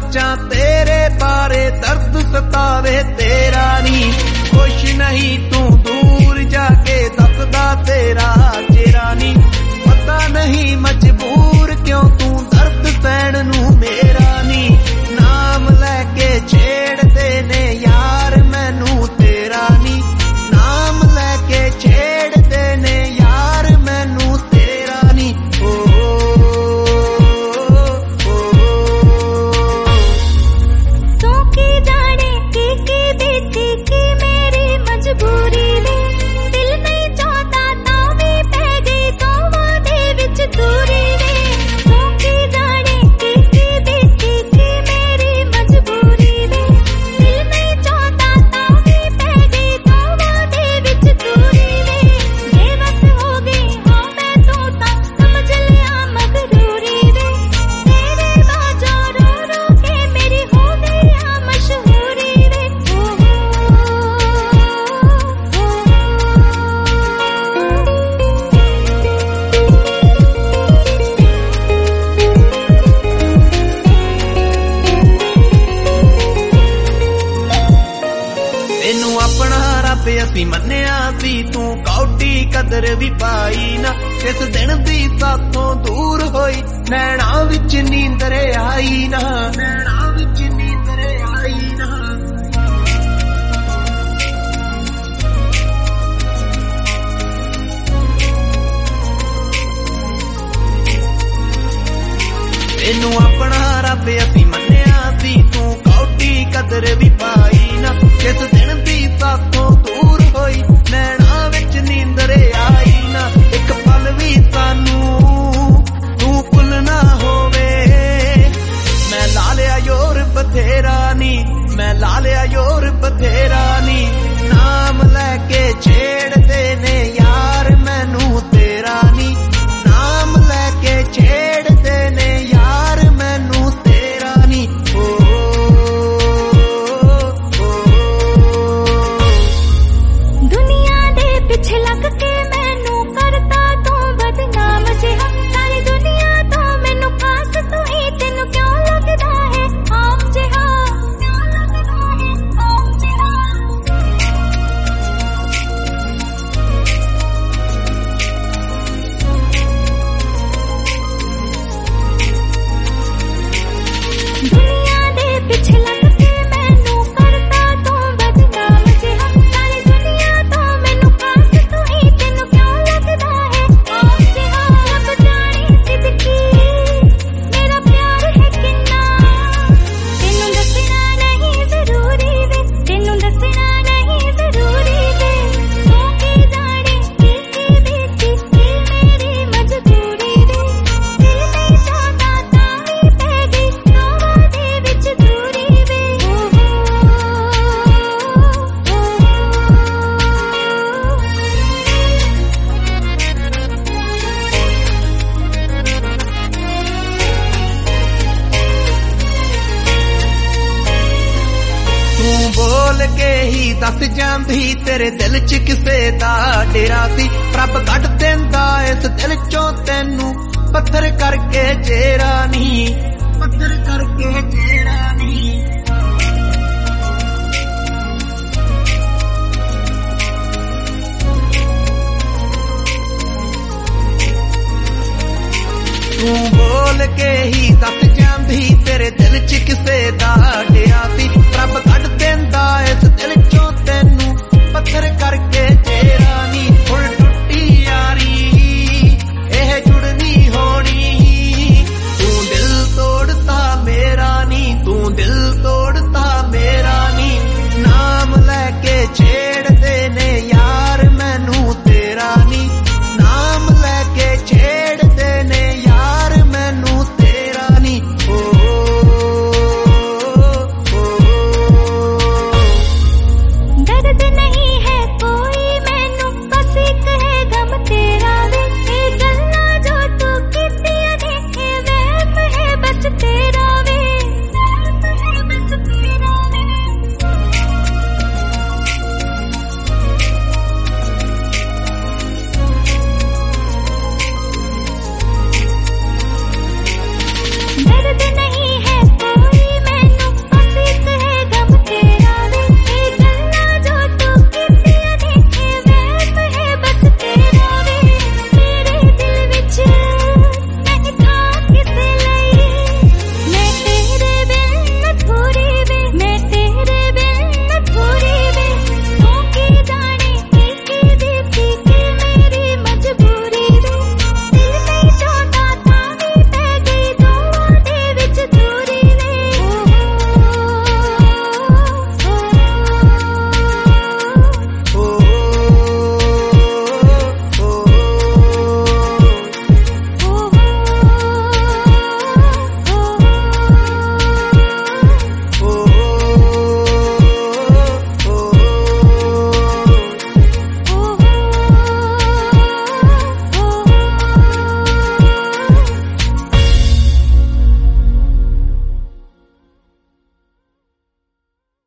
सोचा तेरे बारे दर्द सतावे तेरा नी खुश नहीं तू दूर जाके दसदा तेरा चेहरा नी पता नहीं मजबूर क्यों तू दर्द सहन नू मेरा नी नाम लैके छेड़दे ने यार मैनू तेरा नी नाम लैके छेड़दे ने यार मैनू तेरा नी मजबूरी ने दिल नहीं चाहता तां भी पै गई दोवां दे विच दूरी ने की जाने की बीती की मेरी मजबूरी ने दिल नहीं चाहता तां भी पै गई दोवां दे विच दूरी ने बेबस हो गई हां मैं तू तां समझ लिया मगरूरी ने तेरे बाजों रो रो के मेरी हो गई आ मशहूरी ने तेनू अपना रब असी मन्निया सी तू कौडी कदर भी पाई ना किस दिन दी साथों दूर होई नैना विच नींदर आई ना नैना विच नींदर आई ना तेनू अपना रब असी मन्निया सी तू कौडी कदर भी पाई ना किस दिन दी साथों दूर होई नैना विच नींदर आई ना एक पल भी सानू तू भुल ना होवे मैं ला लिया योर बथेरा नी मैं ला लिया योर बथेरा नी नाम लैके छेड़दे ने यार मैनू तेरा नी नाम लैके छेड़दे ने यार मैनू तेरा नी दुनिया दे पिछे लग के मैनू करता तू बदनाम जिहा सारी दुनिया तो मैनू खास तू ही तेनू क्यों लगदा है आम जिहा क्यों लगदा है आम जिहा दुनिया दे पिछे लग के मैनू करता तू बदनाम जिहा सारी दुनिया तो मैनू खास तू ही तेनू क्यों लगदा है आम जिहा रब जाने सिदकी मेरा प्यार है किन्ना तेनू दसना नहीं जरूरी वे तेनू दसना नहीं जरूरी वे तू की जाने की बीती की मेरी मजबूरी वे दिल नहीं चाहता तां भी पै गई दोवां दे विच दूरी वे तू बोल के ही दस जांदी तेरे दिल च किसे दा डेरा सी रब कढ देंदा इस दिल चों तैनू पत्थर करके जेरा नी पत्थर करके जेरा नी तू बोल के ही दस जांदी तेरे दिल च किसे दा डेरा सी रब कढ देंदा इस दिल चों तैनू पत्थर करके